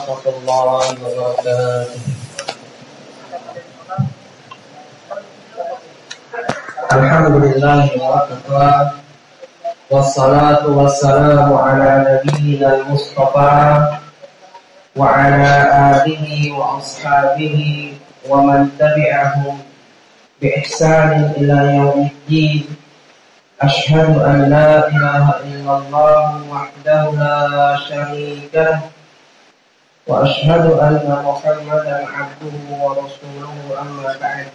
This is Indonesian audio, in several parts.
warahmatullahi wabarakatuh. Alhamdulillah wa kafa wassalatu wassalamu ala nabiyyina al-mustafa wa ala alihi wa ashabihi wa man tabi'ahum bi ihsanin ila yaumiddin. Ashhadu an la ilaha illallah wahdahu la syarika lahu wa ashhadu anna Muhammadan abduhu wa rasuluhu amma ba'd.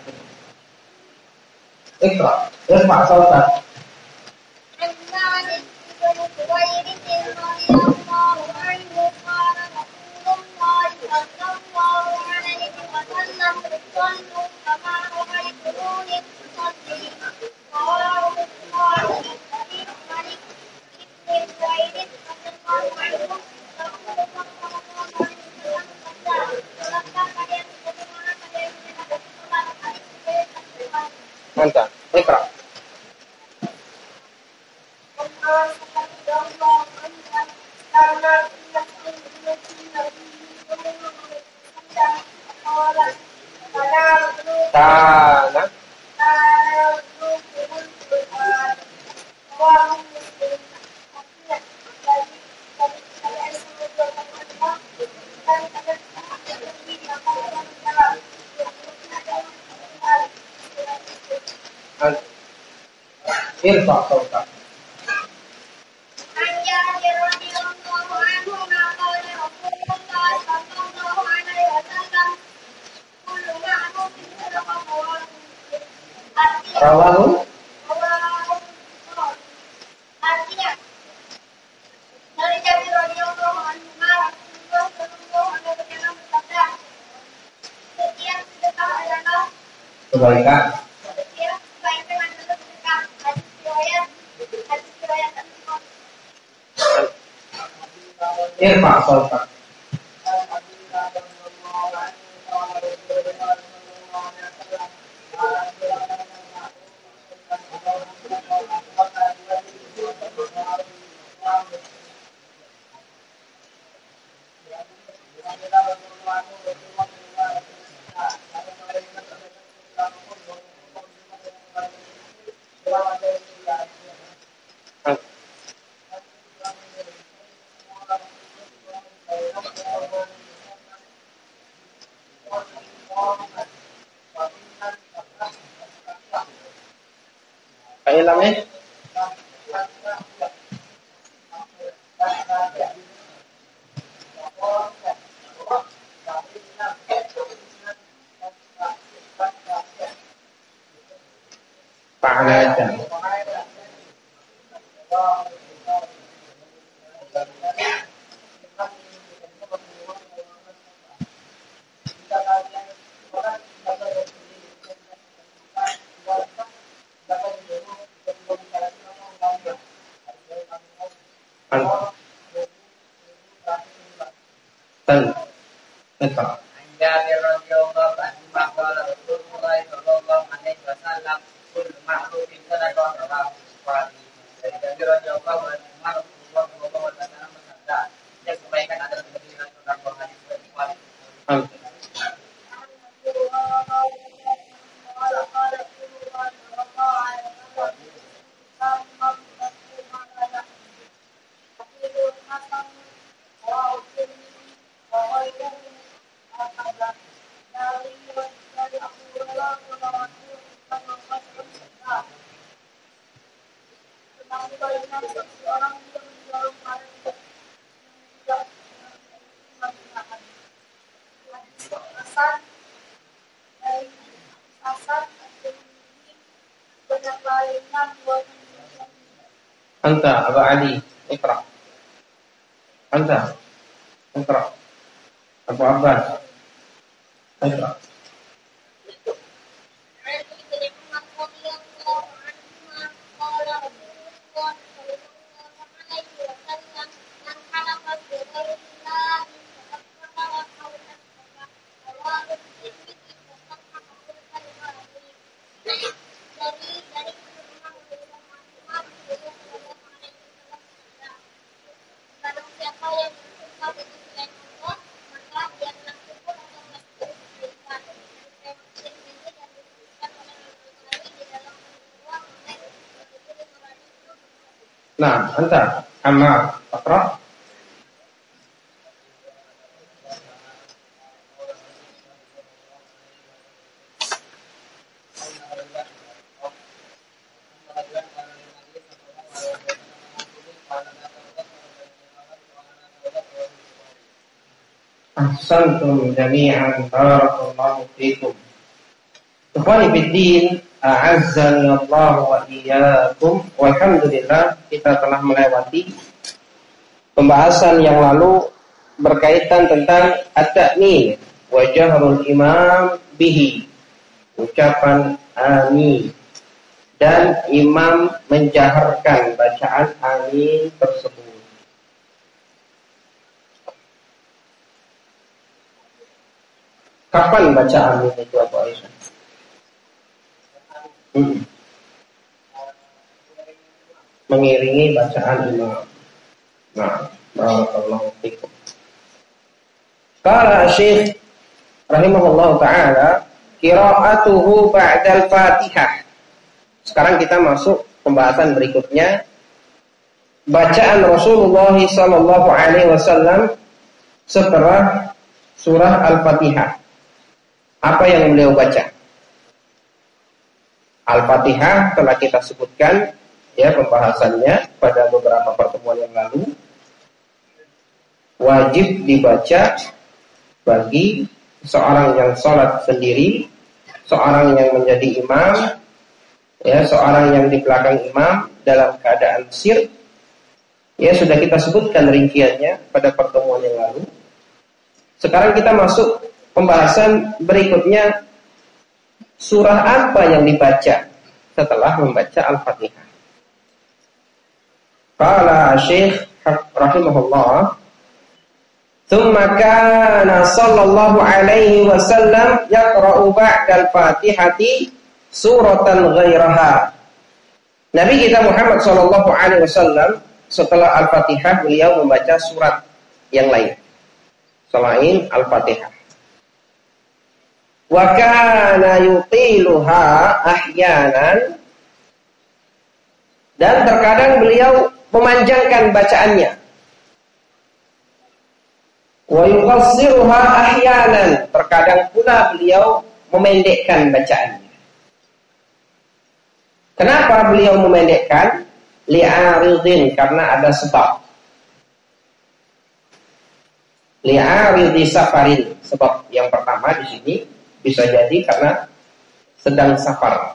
Iqra, irfa' sautak. Mantap, Iqra. Tanah. Irfa sautak. Rawahu kebaikan. Irfa sautak. Ilangnya panggajan. Iqra. Anta Aba Ali, Iqra. Anta Iqra. Abu Abbas, Iqra. Nah, anta Ammar, Iqra. Ahsantum jami'an, barakallahu fikum. Ikhwani fiddin, a'azzani Allah wa iyyakum. Walhamdulillah, kita telah melewati pembahasan yang lalu berkaitan tentang at-ta'min wa jahrul imam bihi, ucapan amin, dan imam menjaharkan bacaan amin tersebut. Kapan baca amin itu Abu Aisyah? Mengiringi bacaan imam. Nah, barakallahu fikum. Qala Syekh rahimahullahu taala, qira'atuhu ba'dal Fatihah. Sekarang kita masuk pembahasan berikutnya, bacaan Rasulullah sallallahu alaihi wasallam setelah surah Al-Fatihah. Apa yang beliau baca? Al-Fatihah telah kita sebutkan ya pembahasannya pada beberapa pertemuan yang lalu. Wajib dibaca bagi seorang yang sholat sendiri, seorang yang menjadi imam, ya seorang yang di belakang imam dalam keadaan sir. Ya sudah kita sebutkan rinciannya pada pertemuan yang lalu. Sekarang kita masuk pembahasan berikutnya, surah apa yang dibaca setelah membaca Al-Fatihah. Qala Syekh rahimahullah, "Tsumma kana sallallahu alaihi wasallam yaqra'u ba'da al-Fatihati suratan ghairaha." Nabi kita Muhammad sallallahu alaihi wasallam setelah Al-Fatihah beliau membaca surat yang lain selain Al-Fatihah. Wa kana yutiluha ahyanan, dan terkadang beliau memanjangkan bacaannya. Wa yuqassiruha ahyanan, terkadang pula beliau memendekkan bacaannya. Kenapa beliau memendekkan? Li'aridin, karena ada sebab. Li'aridi safarin, sebab yang pertama di sini bisa jadi karena sedang safar.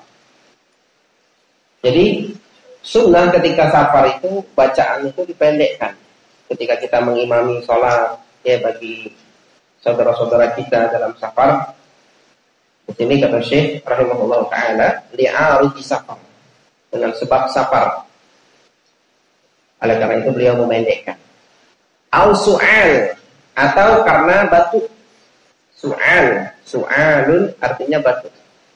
Jadi sunnah ketika safar itu bacaan itu dipendekkan. Ketika kita mengimami sholat, ya bagi saudara-saudara kita dalam safar. Di sini kata Syekh rahimahullah taala, li'aridi safar, dengan sebab safar. Oleh karena itu beliau memendekkan. Au su'al, atau karena batuk. Su'alun artinya batuk.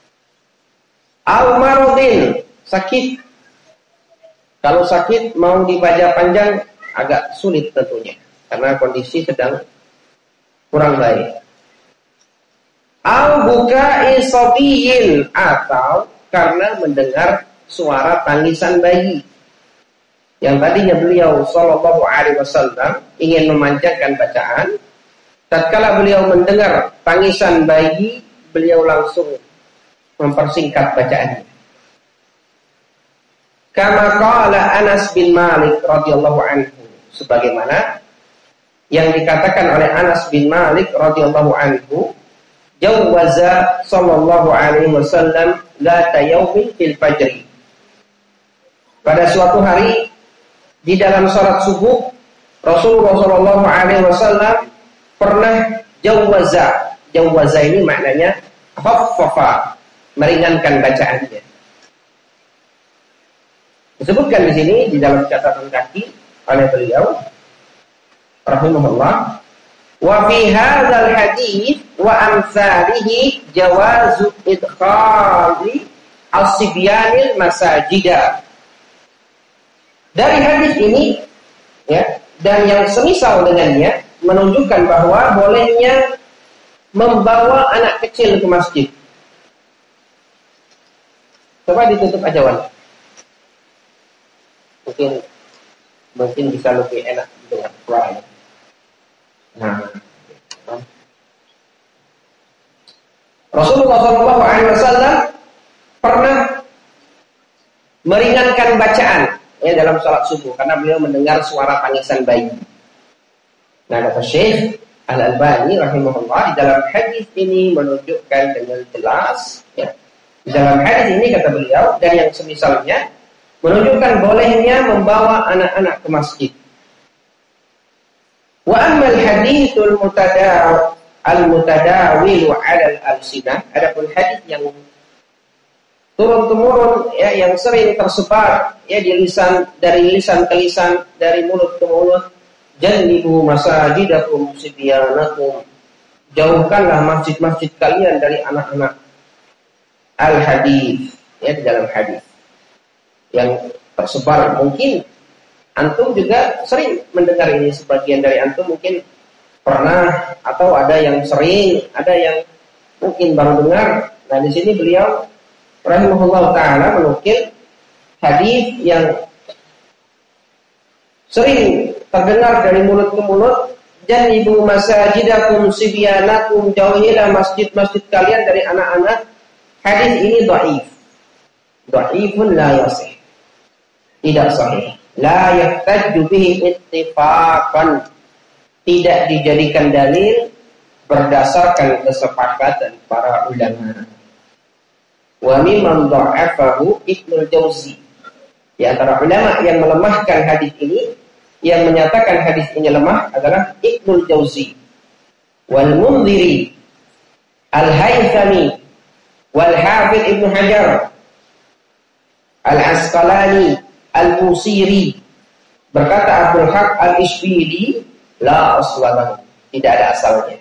Au maradin, sakit. Kalau sakit mau dibaca panjang agak sulit tentunya, karena kondisi sedang kurang baik. Au buka'i sabiyin, atau karena mendengar suara tangisan bayi. Yang tadinya beliau sallallahu alaihi wasallam ingin memanjangkan bacaan, tatkala beliau mendengar tangisan bayi, beliau langsung mempersingkat bacaannya. Kama qala Anas bin Malik radhiyallahu anhu, sebagaimana yang dikatakan oleh Anas bin Malik radhiyallahu anhu, jawaza sallallahu alaihi wasallam lata yaumin fil fajri. Pada suatu hari di dalam salat subuh, Rasulullah sallallahu alaihi wasallam pernah jawaza. Jawaza ini maknanya khaffafa, meringankan bacaannya. Disebutkan di sini di dalam catatan kaki oleh beliau rahimahullah, wa fi hadzal hadits wa amsalihi jawazu idkhali as-sibyanil masajida. Dari hadis ini ya, dan yang semisal dengannya menunjukkan bahwa bolehnya membawa anak kecil ke masjid. Coba ditutup aja Wan. Mungkin mungkin bisa lebih enak dengan suaranya. Nah, Rasulullah SAW pernah meringankan bacaan ya dalam sholat subuh karena beliau mendengar suara tangisan bayi. Nah, kata Syekh Al-Albani rahimahullah, di dalam hadis ini menunjukkan dengan jelas ya. Di dalam hadis ini kata beliau dan yang semisalnya menunjukkan bolehnya membawa anak-anak ke masjid. Wa ammal hadithul al-mutadawilu 'ala al-alsinah, adapun hadis yang turun-temurun ya, yang sering tersebar ya di lisan, dari lisan ke lisan, dari mulut ke mulut, jannibu masajidakum sibyanakum, jauhkanlah masjid-masjid kalian dari anak-anak. Al-hadis ya, di dalam hadis yang tersebar, mungkin antum juga sering mendengar ini, sebagian dari antum mungkin pernah atau ada yang sering, ada yang mungkin baru dengar. Nah, di sini beliau rahimahullah ta'ala menukil hadis yang sering terdengar dari mulut ke mulut, janibu masajidakum sibyanakum, jauhilah masjid-masjid kalian dari anak-anak. Hadis ini dhaif. Dhaifun la yasih. Tidak sahih. La yahtaju bihi ittifaqan. Tidak dijadikan dalil berdasarkan kesepakatan para ulama. Wa mimman dha'afahu Ibnul Jauzi. Di antara ulama yang melemahkan hadis ini, yang menyatakan hadis ini lemah adalah Ibnul Jauzi, wal Mundhiri, Al-Haythami, wal Hafidz Ibnu Hajar, Al-Asqalani, Al-Busiri. Berkata Abdul Haq Al-Ishbili, la asla, tidak ada asalnya.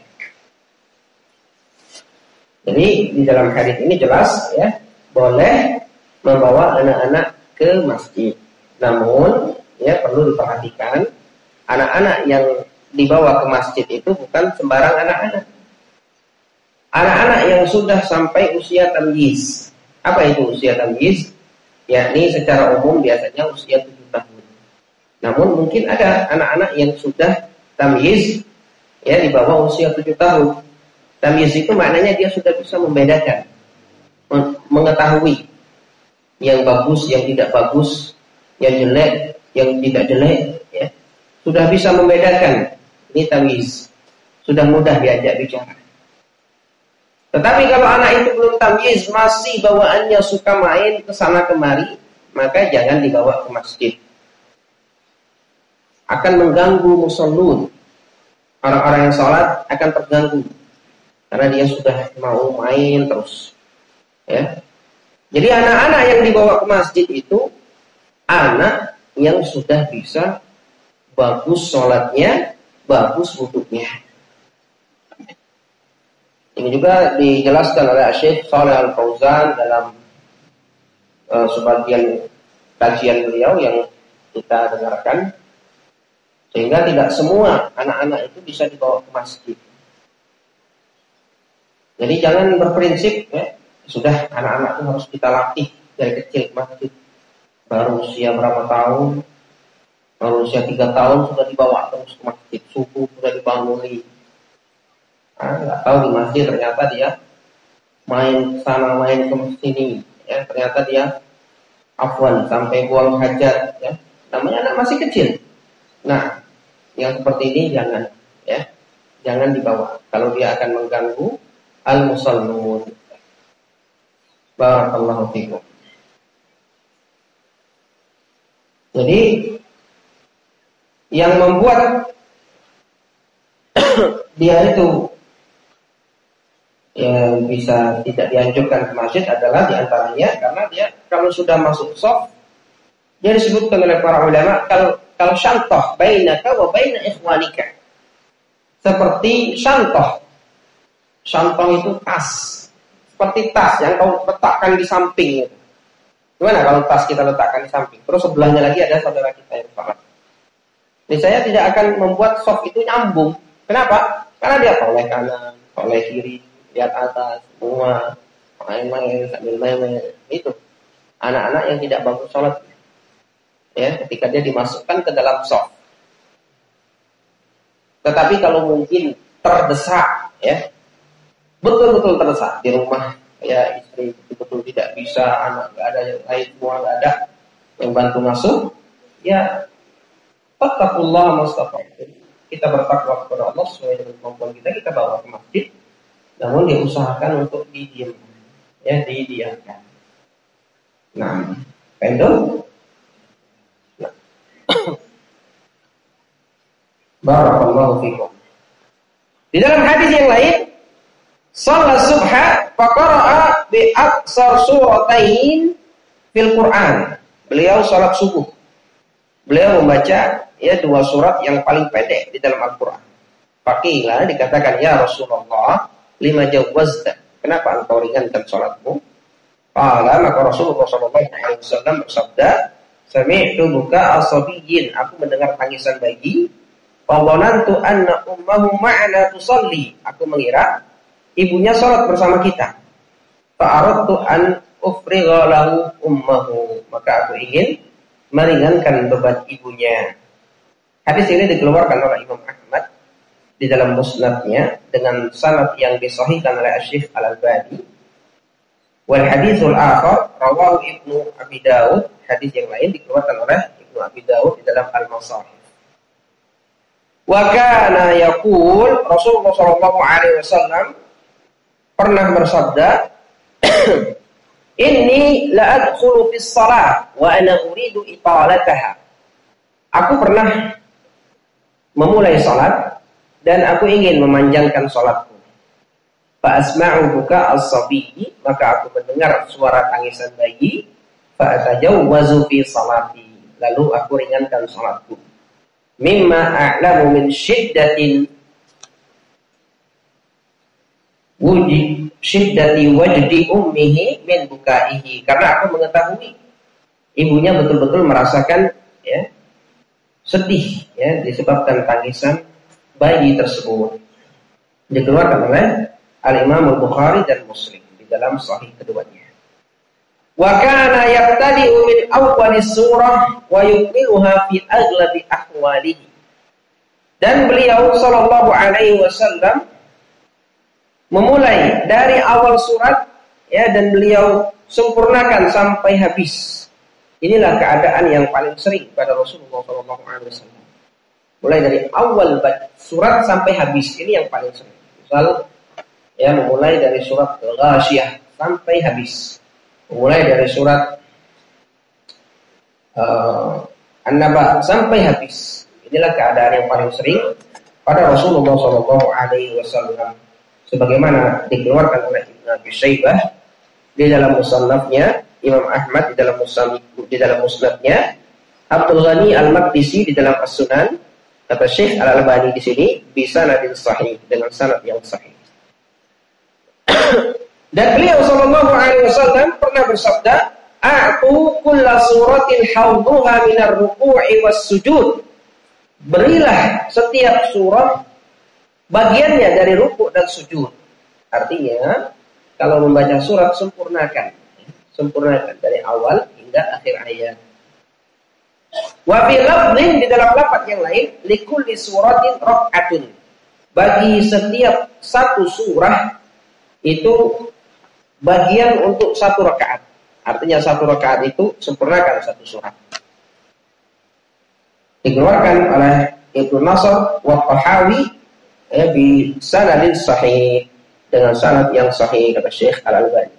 Jadi di dalam hadis ini jelas ya, boleh membawa anak-anak ke masjid. Namun ya perlu diperhatikan, anak-anak yang dibawa ke masjid itu bukan sembarang anak-anak. Anak-anak yang sudah sampai usia tamyiz. Apa itu usia tamyiz? Yakni secara umum biasanya usia 7 tahun. Namun mungkin ada anak-anak yang sudah tamyiz ya di bawah usia 7 tahun. Tamyiz itu maknanya dia sudah bisa membedakan, mengetahui yang bagus, yang tidak bagus, yang jelek, yang tidak jelek ya. Sudah bisa membedakan. Ini tamyiz. Sudah mudah diajak bicara. Tetapi kalau anak itu belum tamyiz, masih bawaannya suka main ke sana kemari, maka jangan dibawa ke masjid. Akan mengganggu musallun. Orang-orang yang sholat akan terganggu karena dia sudah mau main terus. Ya. Jadi anak-anak yang dibawa ke masjid itu anak yang sudah bisa bagus sholatnya, bagus wudhunya. Ini juga dijelaskan oleh Syekh Shalih Al-Fauzan dalam sebagian kajian beliau yang kita dengarkan. Sehingga tidak semua anak-anak itu bisa dibawa ke masjid. Jadi jangan berprinsip ya, sudah anak-anak itu harus kita latih dari kecil ke masjid. Baru usia berapa tahun, baru usia 3 tahun sudah dibawa terus ke masjid, subuh sudah dibangunin. Nggak tahu di masjid ternyata dia main sana main ke sini, ya ternyata dia afwan sampai buang hajat, ya namanya anak masih kecil. Nah, yang seperti ini jangan, ya jangan dibawa. Kalau dia akan mengganggu al-musallun. Barakallahu fikum. Jadi yang membuat dia itu yang bisa tidak dianjurkan ke masjid adalah diantaranya karena dia kalau sudah masuk shaf, dia disebutkan oleh para ulama kalau syantah bainaka wa baina ikhwanika, seperti syantah itu tas, seperti tas yang kau letakkan di samping itu. Gimana kalau tas kita letakkan di samping, terus sebelahnya lagi ada saudara kita yang sholat? Ini saya tidak akan membuat shaf itu nyambung. Kenapa? Karena dia toleh kanan, toleh kiri, lihat atas, semua main-main sambil main-main. Itu anak-anak yang tidak bagus sholat. ya, ketika dia dimasukkan ke dalam shaf. Tetapi kalau mungkin terdesak, ya, betul-betul terdesak di rumah, ya istri betul-betul tidak bisa, anak nggak ada, yang lain semua nggak ada yang bantu masuk, ya fattaqullaha mastata'tum. Kita bertakwa kepada Allah sesuai dengan kemampuan kita bawa ke masjid, namun diusahakan untuk didiamkan, ya, didiamkan. Nah, pendul. Nah. Barakallahu fikum. Di dalam hadis yang lain, shalat subha fa qara'a bi aqsar suratain fil Qur'an. Beliau salat subuh. Beliau membaca, ya, 2 surat yang paling pendek di dalam Al-Qur'an. Faqila, dikatakan, ya Rasulullah, lima jawazta. Kenapa engkau ringankan salatmu? Qala, maka Rasulullah sallallahu alaihi wasallam bersabda, sami'tu buka as-sabiyyin, aku mendengar tangisan bayi. Fa dhanantu anna ummahu ma'ana tusalli. Aku mengira ibunya salat bersama kita. Fa aradtu an ufrigha lahu ummahu, maka aku ingin meringankan beban ibunya. Hadis ini dikeluarkan oleh Imam Ahmad di dalam musnadnya dengan sanad yang disahihkan oleh Syekh Al-Albani. Wal haditsul akhar rawahu Ibnu Abi Dawud, hadis yang lain dikeluarkan oleh Ibnu Abi Dawud di dalam Al-Masahih. Wa kana yaqul, Rasulullah sallallahu alaihi wasallam pernah bersabda, inni la adkhulu fis shalah wa ana uridu italataha. Aku pernah memulai salat dan aku ingin memanjangkan salatku. Fa asma'u buka as-sabiyyi, maka aku mendengar suara tangisan bayi. Fa atajawwazu fi salati, lalu aku ringankan salatku. Mimma a'lamu min syiddatin syiddati wajdi ummihi min bukaihi, karena aku mengetahui ibunya betul-betul merasakan, ya, sedih, ya, disebabkan tangisan bayi tersebut. Dikeluarkan oleh Al-Imam Al-Bukhari dan Muslim di dalam sahih keduanya. Wa kana yaqtadi'u min awwalis surah wa yukmiluha fi aghlabi ahwalihi. Dan beliau sallallahu alaihi wasallam memulai dari awal surat, ya, dan beliau sempurnakan sampai habis. Inilah keadaan yang paling sering pada Rasulullah sallallahu alaihi wasallam. Mulai dari awal surat sampai habis, ini yang paling sering. Misal, ya, memulai dari surat Al-Ghasyiyah sampai habis. Memulai dari surat An-Naba sampai habis. Inilah keadaan yang paling sering pada Rasulullah sallallahu alaihi wasallam. Sebagaimana dikeluarkan oleh Ibnu Abi Syaibah di dalam musannafnya, Imam Ahmad di dalam musnadnya, Abdul Ghani Al-Maqdisi di dalam As-Sunan, kata Syekh Al-Albani di sini bisa nadil sahih, dengan sanad yang sahih. Dan beliau sallallahu alaihi wasallam pernah bersabda, "A'tu kulla suratin hawduha minar ruku'i was sujud." Berilah setiap surah bagiannya dari rukuk dan sujud. Artinya, kalau membaca surat sempurnakan dari awal hingga akhir ayat. Wa fi lafdhin, di dalam lafaz yang lain, likulli suratin rak'atun. Bagi setiap satu surah itu bagian untuk satu rakaat. Artinya satu rakaat itu sempurnakan satu surat. Dikeluarkan oleh Ibnu Nasr wa Tahawi, ya, bi sanadin sahih, dengan sanad yang sahih, kata Syekh Al-Albani.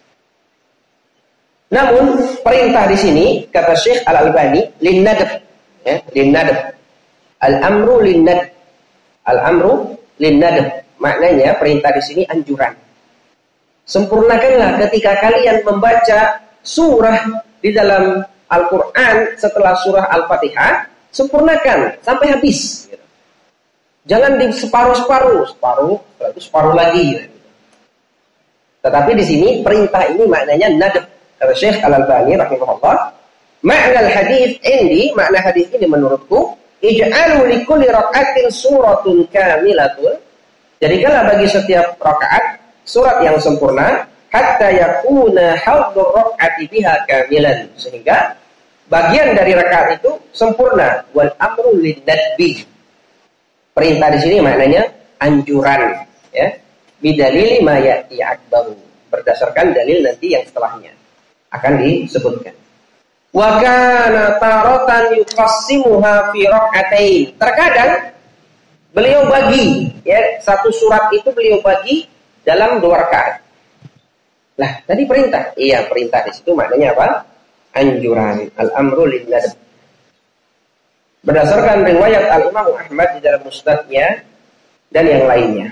Namun perintah di sini, kata Syekh Al-Albani, linnadab, ya, linnadab. Al-amru linnadab. Al-amru linnadab. Maknanya perintah di sini anjuran. Sempurnakanlah ketika kalian membaca surah di dalam Al-Quran setelah surah Al-Fatihah, sempurnakan sampai habis. Jangan di separuh, separuh lagi. Tetapi di sini perintah ini maknanya nadab. Kata Syekh Al-Albani rahimahullah, makna hadis ini, makna hadis ini menurutku, ij'alu likulli rak'atin suratun kamilatun. Jadikanlah bagi setiap rakaat surat yang sempurna, hatta yakuna hawdur rak'ati biha kamilan, sehingga bagian dari rakaat itu sempurna. Wal amru lin-nadbi. Perintah di sini maknanya anjuran, ya. Bidalili ma ya'ti akbahu. Berdasarkan dalil nanti yang setelahnya akan disebutkan. Wa kana taratan yuqassimuha fi rak'atain. Terkadang beliau bagi, ya, satu surat itu beliau bagi dalam 2 rakaat. Lah, tadi perintah. Iya, perintah di situ maknanya apa? Anjuran. Al-amru lin-nadb. Berdasarkan riwayat Al-Imam Ahmad di dalam musnadnya dan yang lainnya.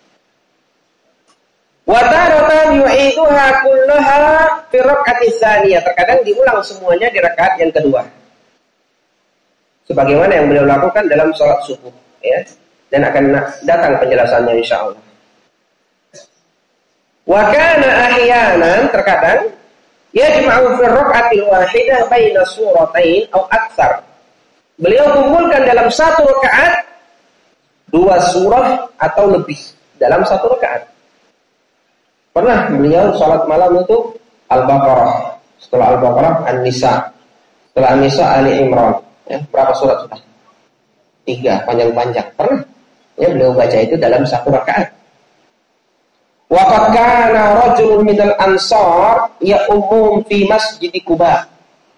Wa taratan yu'iduha kullaha fi rak'ati tsaniyah. Terkadang diulang semuanya di rakaat yang kedua. Sebagaimana yang beliau lakukan dalam salat subuh, ya. Dan akan datang penjelasannya insyaallah. Wa kana ahyanan, terkadang yajma'u fi rak'atil wahidah baina suratain aw aktsar. Beliau kumpulkan dalam satu rakaat 2 surah atau lebih dalam satu rakaat. Pernah beliau salat malam itu Al-Baqarah, setelah Al-Baqarah An-Nisa, setelah An-Nisa Ali Imran, ya, berapa surat sudah? 3 panjang-panjang. Pernah ya beliau baca itu dalam satu rakaat. Wa qad kana rajulun minal ansar ya'ummu fi masjid Quba.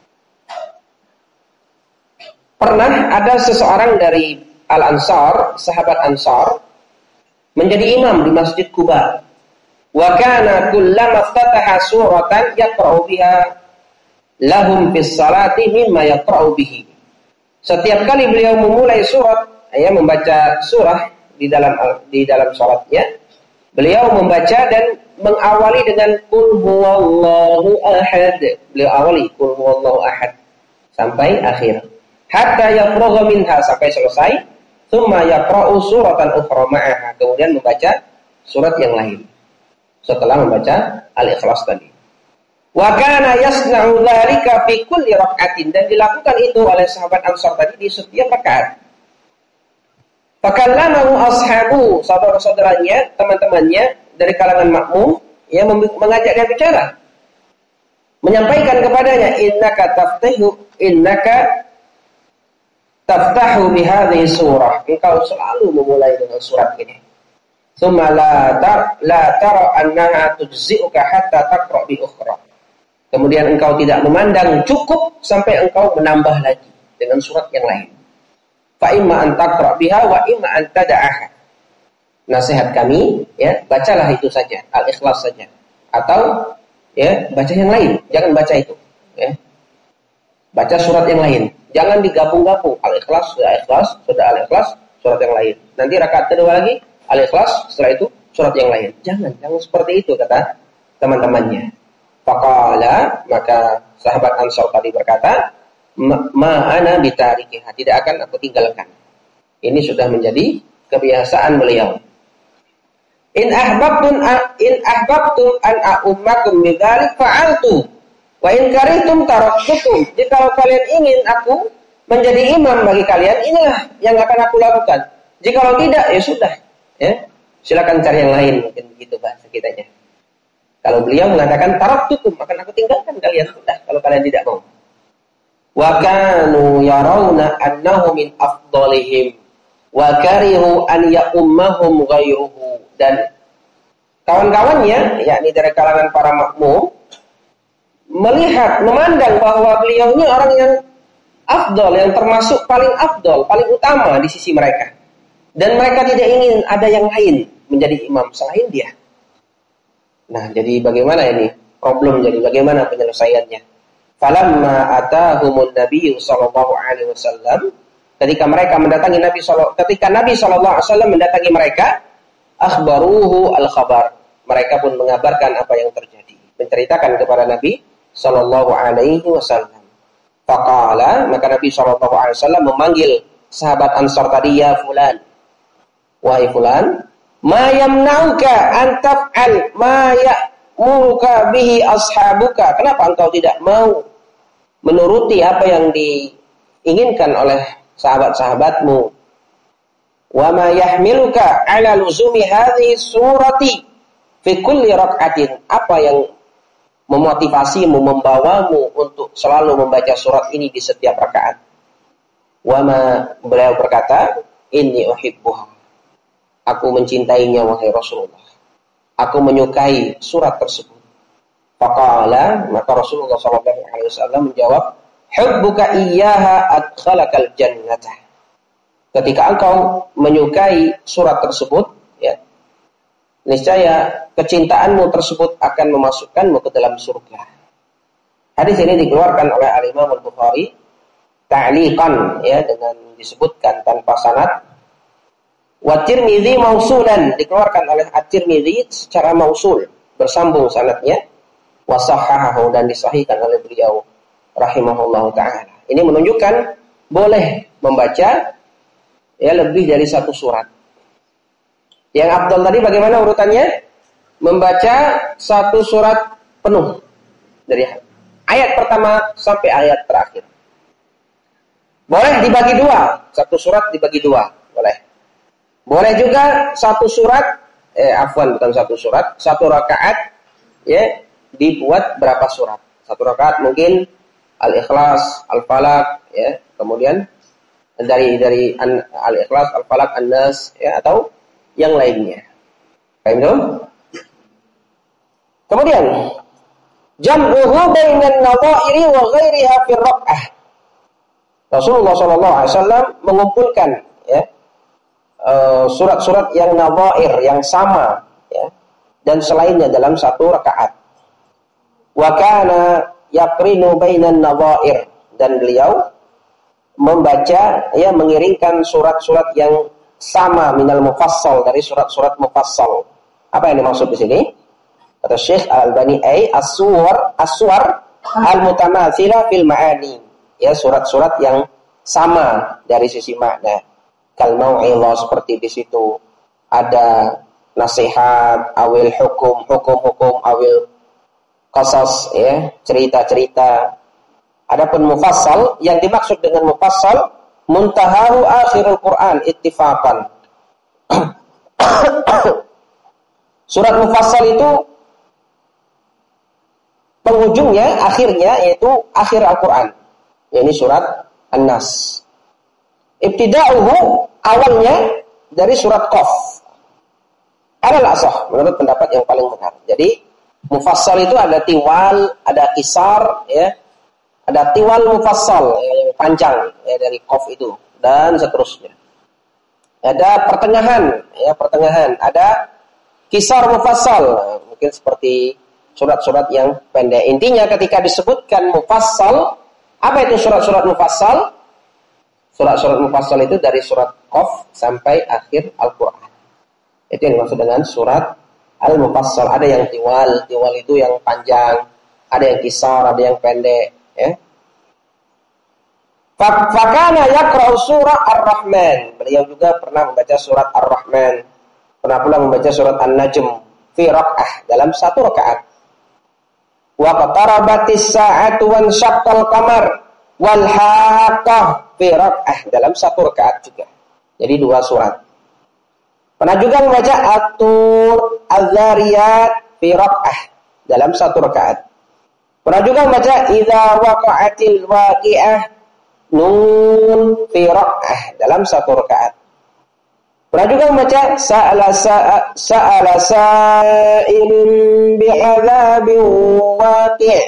Pernah ada seseorang dari Al-Ansar, sahabat Ansar, menjadi imam di Masjid Quba. Wa kana kullama ftataha suratan yaqra'u biha lahum fis salati mimma yaqra'u bihi. Setiap kali beliau memulai surat, ya, membaca surah di dalam salatnya, beliau membaca dan mengawali dengan qul huwallahu ahad. Beliau awali qul huwallahu ahad sampai akhir. Hatta yafragha minha, sampai selesai. Tsumma yaqra'u suratan ukhra ma'aha, kemudian membaca surat yang lain setelah membaca Al-Ikhlas tadi. Wa kana yasna'u dzalika fi kulli rak'atin, dan dilakukan itu oleh sahabat Ansar tadi di setiap rakaat. Fakallamahu ashabu, saudara-saudaranya, teman-temannya dari kalangan makmum, yang mengajak dia bicara, menyampaikan kepadanya, innaka taftahu bihadhihi surah, engkau selalu memulai dengan surat ini. Tsumma la tara annaha tujzi'uka hatta taqra bi ukhra. Kemudian engkau tidak memandang cukup sampai engkau menambah lagi dengan surat yang lain. Fa imma an taqra biha wa imma an tad'aha. Nasihat kami, ya, bacalah itu saja, Al-Ikhlas saja, atau ya baca yang lain, jangan baca itu, ya. Baca surat yang lain, jangan digabung-gabung. Al-Ikhlas, sudah Al-Ikhlas, surat yang lain. Nanti rakaat kedua lagi Al-Ikhlas, setelah itu surat yang lain. Jangan seperti itu, kata teman-temannya. Faqala, maka sahabat Ansar tadi berkata, ma'ana bitarikiha, tidak akan aku tinggalkan. Ini sudah menjadi kebiasaan beliau. In ahbabtum an a'ummakum bidzalik fa'altu. Wa in karihtum taraktukum. Jika kalian ingin aku menjadi imam bagi kalian, inilah yang akan aku lakukan. Jika tidak, ya sudah, ya. Silakan cari yang lain, mungkin begitu bahasa kitanya. Kalau beliau mengatakan taraktukum, akan aku tinggalkan kalian, sudah, kalau kalian tidak mau. Wa kanu yarawna annahu min afdalihim wa karihu an ya'ummahum ghayruhu. Dan kawan-kawannya, yakni dari kalangan para makmum, melihat, memandang bahwa beliau ini orang yang afdal, yang termasuk paling afdal, paling utama di sisi mereka. Dan mereka tidak ingin ada yang lain menjadi imam selain dia. Nah, jadi bagaimana ini? Problem jadi bagaimana penyelesaiannya? Falamma atahumun nabiyyu sallallahu alaihi wasallam, ketika mereka mendatangi Nabi sallallahu alaihi wasallam mendatangi mereka, akhbaruhu al-khabar. Mereka pun mengabarkan apa yang terjadi, menceritakan kepada Nabi sallallahu alaihi wasallam. Faqala, maka Nabi sallallahu alaihi wasallam memanggil sahabat Ansar tadi, ya fulan. Wahai fulan, ma yamna'uka an taf'al ma ya'muruka bihi ashabuka. Kenapa engkau tidak mau menuruti apa yang diinginkan oleh sahabat-sahabatmu? Wa ma yahmiluka ala luzumi hadhihi surati fi kulli rak'atin. Apa yang memotivasimu, membawamu untuk selalu membaca surat ini di setiap rakaat. Beliau berkata, inni uhibbuha. Aku mencintainya wahai Rasulullah. Aku menyukai surat tersebut. Faqala, maka Rasulullah SAW menjawab, hubbuka iyyaha adkhalakal jannatah. Ketika engkau menyukai surat tersebut, ya, niscaya kecintaanmu tersebut akan memasukkanmu ke dalam surga. Hadis ini dikeluarkan oleh Al-Imam Al-Bukhari ta'liqan, ya, dengan disebutkan tanpa sanad. Wa Tirmidzi mausulan, dikeluarkan oleh At-Tirmidzi secara mausul, bersambung sanadnya. Wa sahahahu, dan disahihkan oleh beliau rahimahullahu taala. Ini menunjukkan boleh membaca ya lebih dari satu surat. Yang afdal tadi bagaimana urutannya? Membaca satu surat penuh dari ayat pertama sampai ayat terakhir. Boleh dibagi dua, satu surat dibagi dua, boleh. Boleh juga satu surat, bukan satu surat, satu rakaat, ya, dibuat berapa surat. Satu rakaat mungkin Al-Ikhlas, Al-Falaq, ya, kemudian dari Al-Ikhlas, Al-Falaq, An-Nas, ya, atau yang lainnya. Paham itu? Kemudian jam'uhu bainan nadha'iri wa ghairiha fi rak'ah. Rasulullah SAW mengumpulkan, ya, surat-surat yang nadha'ir, yang sama, ya, dan selainnya dalam satu rakaat. Wa kana yaqrinu bainan nadha'ir, dan beliau membaca, ya, mengiringkan surat-surat yang sama minal mufassal, dari surat-surat mufassal. Apa yang dimaksud di sini? Kata Syekh Al-Albani, as-suwar al-mutamatsila fil ma'ani. Ya, surat-surat yang sama dari sisi makna. Kal mau'izah, seperti di situ ada nasihat, awil hukum, awil qasas, ya, cerita-cerita. Adapun mufassal, yang dimaksud dengan mufassal muntahahu akhirul Quran ittifaqan. Surat mufassal itu penghujungnya, akhirnya, yaitu akhir Al-Quran. Ini surat An-Nas. Ibtida'uhu, awalnya dari surat Qaf. Adalah asah, menurut pendapat yang paling benar. Jadi mufassal itu ada tiwal, ada kisar, ya. Ada tiwal mufassal, ya, yang panjang, ya, dari Qaf itu, dan seterusnya. Ada pertengahan, ya, pertengahan. Ada kisar mufassal, mungkin seperti surat-surat yang pendek. Intinya ketika disebutkan mufassal, apa itu surat-surat mufassal? Surat-surat mufassal itu dari surat Qaf sampai akhir Al-Quran. Itu yang dimaksud dengan surat Al-Mufassal. Ada yang tiwal itu yang panjang, ada yang kisar, ada yang pendek, ya. Fakana yaqra'u surah Ar-Rahman. Beliau juga pernah membaca surat Ar-Rahman. Pernah pula membaca surat An-Najm fi rak'ah, dalam satu rakaat. Wa qatarabatis sa'atu wan syaqqal qamar wal haqqah fi rak'ah, dalam satu rakaat juga. Jadi dua surat. Pernah juga membaca At-Tur, Az-Zariyat fi rak'ah, dalam satu rakaat. Pernah juga membaca Idza waqa'atil waqi'ah Nun fi rak'ah, dalam satu rakaat. Pernah juga membaca Sa'ala sa'ilun bi'adzabin waqi'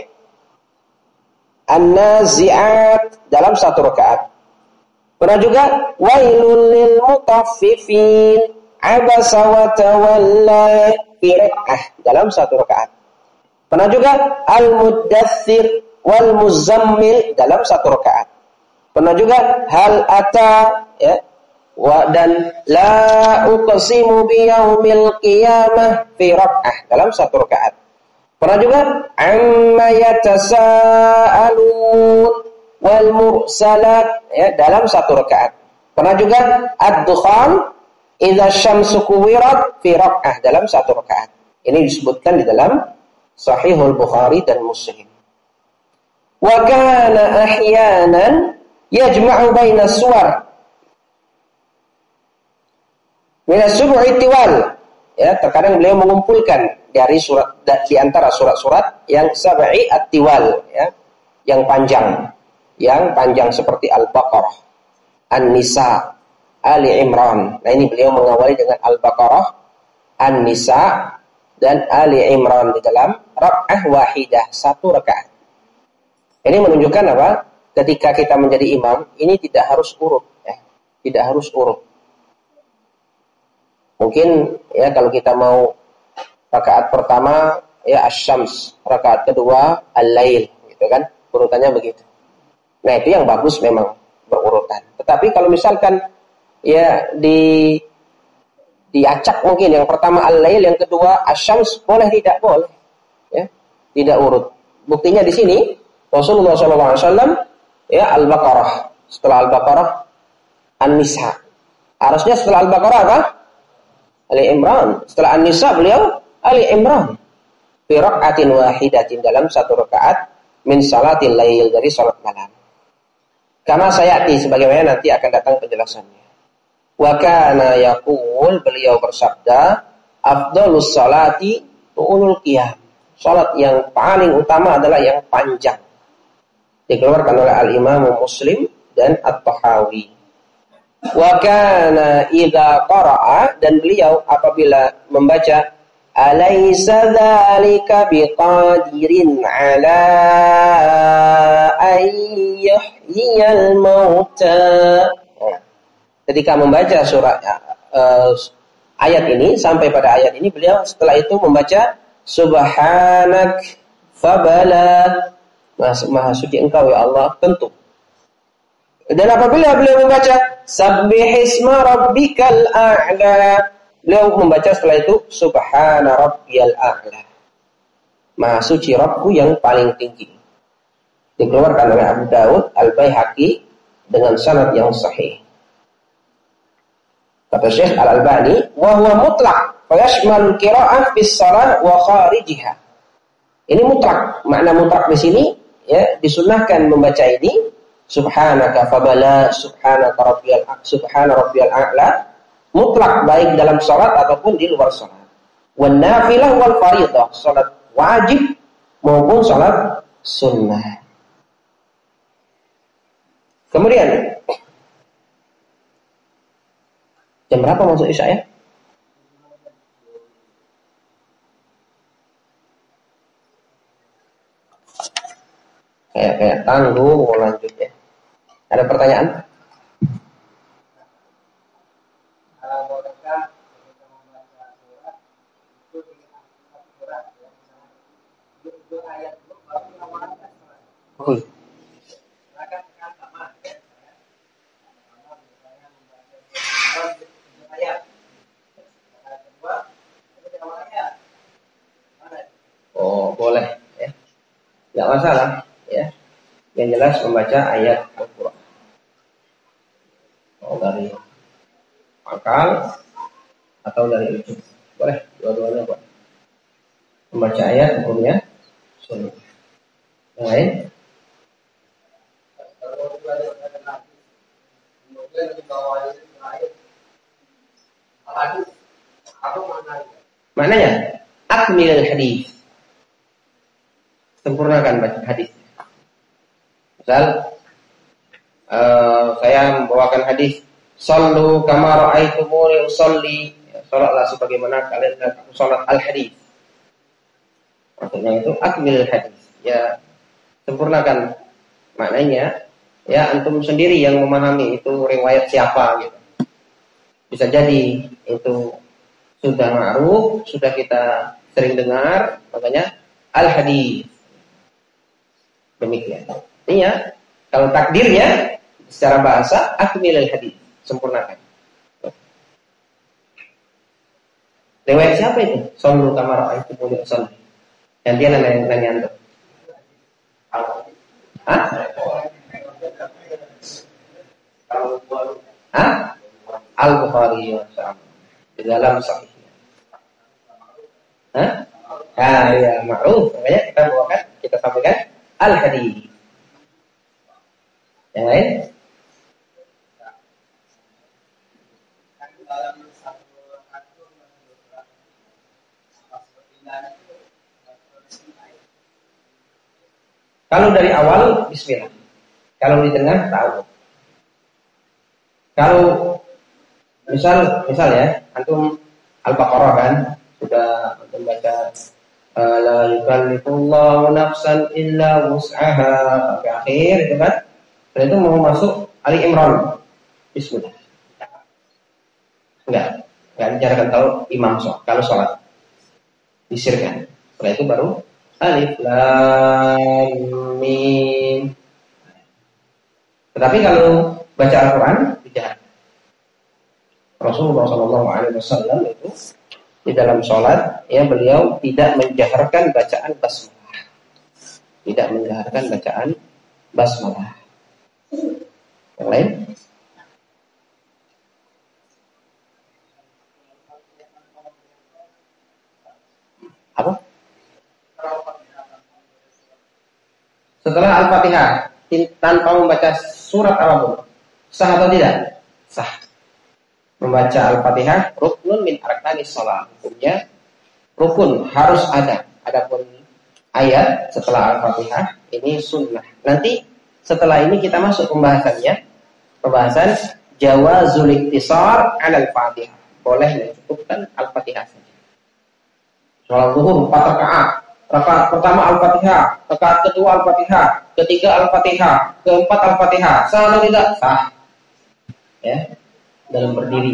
An-Nazi'at, dalam satu rakaat. Pernah juga Wailul lil mutaffifin Abasa wa tawalla fi rak'ah, dalam satu rakaat. Pernah juga Al-Muddatsir wal Muzammil, dalam satu rakaat. Pernah juga hal ata, ya, dan la uqsimu biyaumil qiyamah fi rak'ah, dalam satu rakaat. Pernah juga amma yatasaalun wal mursalat, ya, dalam satu rakaat. Pernah juga ad-dukhan idza syamsu kuwirat fi rak'ah, dalam satu rakaat. Ini disebutkan di dalam Sahihul Bukhari dan Muslim. Wa kana ahyanan yajma'u baina suwar min as-sub'i tiwal, ya terkadang beliau mengumpulkan dari surat di antara surat-surat yang sab'i at-tiwal, ya, yang panjang seperti Al-Baqarah, An-Nisa, Ali Imran. Nah, ini beliau mengawali dengan Al-Baqarah, An-Nisa, dan Ali Imran di dalam rak'ah wahidah, satu rakaat. Ini menunjukkan apa? Ketika kita menjadi imam, ini tidak harus urut, ya. Tidak harus urut. Mungkin ya kalau kita mau rakaat pertama ya Asy-Syams, rakaat kedua Al-Lail, gitu kan? Urutannya begitu. Nah, itu yang bagus memang berurutan. Tetapi kalau misalkan ya diacak mungkin yang pertama Al-Lail, yang kedua Asy-Syams, boleh tidak boleh. Ya, tidak urut. Buktinya di sini Rasulullah SAW ya Al-Baqarah, setelah Al-Baqarah An-Nisa. Harusnya setelah Al-Baqarah apa? Ali Imran. Setelah An-Nisa beliau Ali Imran. Fi rak'atin wahidatin, dalam satu rakaat min salatil lail, dari salat malam. Kama sayati, sebagaimana nanti akan datang penjelasannya. Wa kana yaqul, beliau bersabda, afdhalus salati tu'ulul qiyam. Salat yang paling utama adalah yang panjang. Dikeluarkan oleh Al-Imam Muslim dan At-Tahawi. Wa kana idza qara'a, dan beliau apabila membaca alaysa dzalika biqadirin ala ay yuhyiyal mauta. Ketika membaca surah ayat ini, sampai pada ayat ini, beliau setelah itu membaca subhanak fabala, maha suci engkau ya Allah, tentu. Dan apabila beliau membaca sabbihisma rabbikal a'la, beliau membaca setelah itu subhana rabbiyal a'la, maha suci Rabbku yang paling tinggi. Dikeluarkan oleh Abu Daud, Al-Baihaqi dengan sanad yang sahih. Kata Syekh Al-Albani, wa huwa mutlaq fa yashmal qira'ah fis shalah wa kharijiha. Ini mutlak. Makna mutlak di sini ya, disunahkan membaca ini subhanaka fabala, subhana rabbiyal a'la, mutlak baik dalam salat ataupun di luar salat. Wan nafilah wal fardhah, salat wajib maupun salat sunnah. Kemudian jam berapa masuk Isya ya? Kayak tanggung mau lanjut ya. Ada pertanyaan? Oh. Oh, boleh ya. Enggak masalah ya. Yang jelas membaca ayat Al-Qur'an. Oh, dari akal atau dari ujung. Boleh, dua-duanya boleh. Membaca ayat hukumnya sunnah. Yang lain? Maknanya akmilul hadis, sempurnakan baca hadis. Misal saya membawakan hadis sallu kama ra'aitumuni usolli, salatlah sebagaimana kalian lihat aku salat, al-hadis. Maksudnya itu akmilul hadis, ya sempurnakan maknanya. Ya antum sendiri yang memahami itu riwayat siapa gitu. Bisa jadi itu sudah ma'ruf, sudah kita sering dengar, makanya al-hadis. Demikian. Artinya kalau takdirnya secara bahasa akmilul hadis, sempurnakan. Riwayat siapa itu? Sallu kama ra'aitumuni usolli. Yang dia nanya antum. Hah? Hah? Al-Bukhari di dalam sahihnya. Hah? Ah ya, ma'ruf. Makanya kita bawakan, kita sampaikan al-hadis. Yang lain? Kalau dari awal bismillah. Kalau di tengah ta'awudz. Kalau misal ya, antum Al-Baqarah kan sudah antum baca la yukallifullahu nafsan illa wus'aha sampai akhir itu kan. Dan itu mau masuk Ali Imran. Bismillah. Enggak bicarakan kalau imam kalau sholat. Disirkan. Setelah itu baru alif lam mim. Tetapi kalau baca Al-Quran tidak. Rasulullah SAW itu di dalam sholat ya beliau tidak menjaharkan bacaan basmalah. Tidak menjaharkan bacaan basmalah. Yang lain? Apa? Setelah Al-Fatihah tanpa membaca surat apapun, sah atau tidak? Sah. Membaca Al-Fatihah ruknun min arkanis shalah. Hukumnya rukun harus ada. Adapun ayat setelah Al-Fatihah ini sunnah. Nanti setelah ini kita masuk pembahasannya. Pembahasan jawazul iktisar 'ala Al-Fatihah. Boleh mencukupkan Al-Fatihah saja. Sholat zuhur 4 rakaat. Rakaat pertama Al-Fatihah, rakaat kedua Al-Fatihah, ketiga Al-Fatihah, keempat Al-Fatihah. Sah atau tidak? Sah. Ya. Dalam berdiri.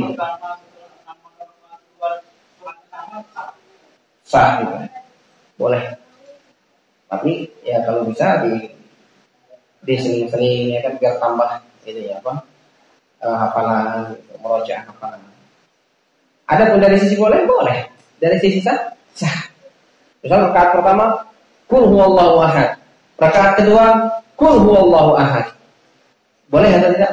Sah juga. Boleh. Tapi ya kalau bisa di seling-seling ya kan biar tambah ini ya apa? Hafalan, merojaah hafalan. Adapun dari sisi boleh. Dari sisi sah. Misal rakaat pertama Qul huwallahu ahad. Rakaat kedua Qul huwallahu ahad. Boleh atau tidak?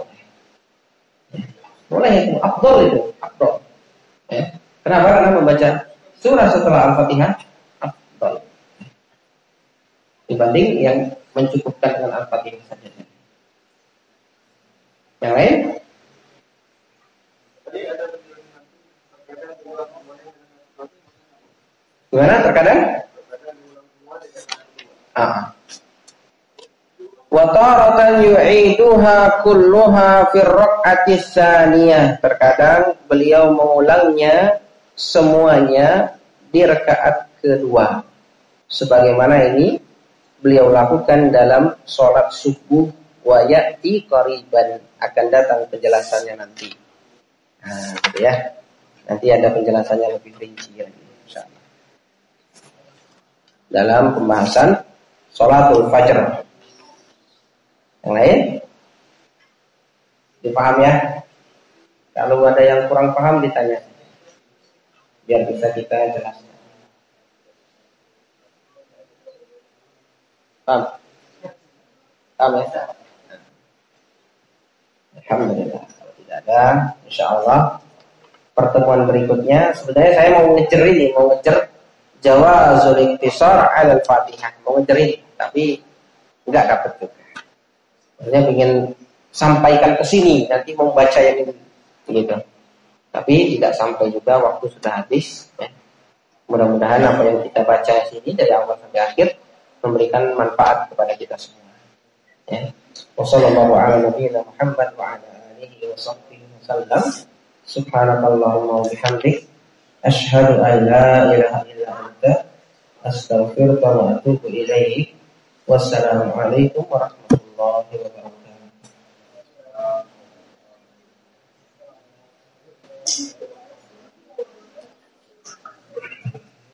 Boleh itu, afdal itu, afdal. Ya. Kenapa? Karena membaca surah setelah Al-Fatihah afdal. Dibanding yang mencukupkan dengan Al-Fatihah saja. Yang lain? Gimana terkadang? Wa taratan yu'iduha kulluha fi raq'ati tsaniyah. Terkadang beliau mengulangnya semuanya di rakaat kedua. Sebagaimana ini beliau lakukan dalam sholat subuh wa ya'ti qariban. Akan datang penjelasannya nanti. Nah, gitu ya. Nanti ada penjelasannya lebih rinci lagi insyaallah. Dalam pembahasan sholatul fajr. Yang lain? Dipaham ya? Kalau ada yang kurang paham ditanya. Biar bisa kita jelaskan. Paham? Paham ya? Alhamdulillah. Kalau tidak ada, insyaallah pertemuan berikutnya. Sebenarnya saya mau ngejar jawazul iktisar 'ala Al-Fatihah. Mau ngejar ini, tapi enggak dapat juga. Saya ingin sampaikan ke sini, nanti mau baca yang ini, gitu. Tapi tidak sampai juga, waktu sudah habis. Ya. Mudah-mudahan apa yang kita baca di sini dari awal sampai akhir memberikan manfaat kepada kita semua. Ya. Wassallallahu ala nabiyyina Muhammad wa ala alihi wa sahbihi wasallam. Subhanakallahumma wa bihamdik asyhadu an la ilaha illa anta astaghfiruka wa atubu ilaik. Wassalamualaikum warahmatullahi wabarakatuh.